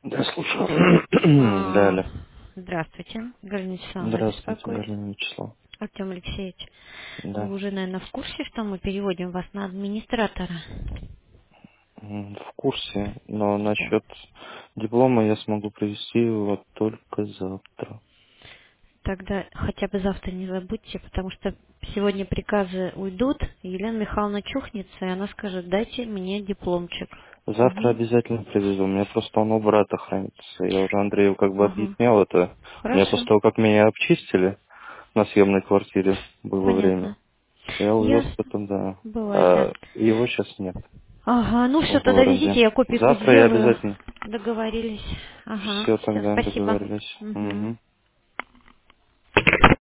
Да, слушаю. Да, А, Аля. Здравствуйте, Галина Вячеславовна Здравствуйте, беспокоит. Галина Вячеслав. Артем Алексеевич, вы Да. уже, наверное, в курсе, что мы переводим вас на администратора? В курсе, но Да. насчет диплома я смогу привести его только завтра. Тогда хотя бы завтра не забудьте, потому что сегодня приказы уйдут, и Елена Михайловна чухнется, и она скажет, дайте мне дипломчик. Завтра Угу. обязательно привезу. У меня просто он у брата хранится. Я уже Андрею как бы Ага. объяснял это. У меня после Хорошо. того, как меня обчистили на съемной квартире, было время. Понятно. Я увез Ясно. потом, да. Бывает, да. А его сейчас нет Ага, ну все, в тогда везите, городе. я копийку Завтра я сделаю. обязательно. Договорились. Ага, Все все, тогда спасибо. договорились. Угу. Угу.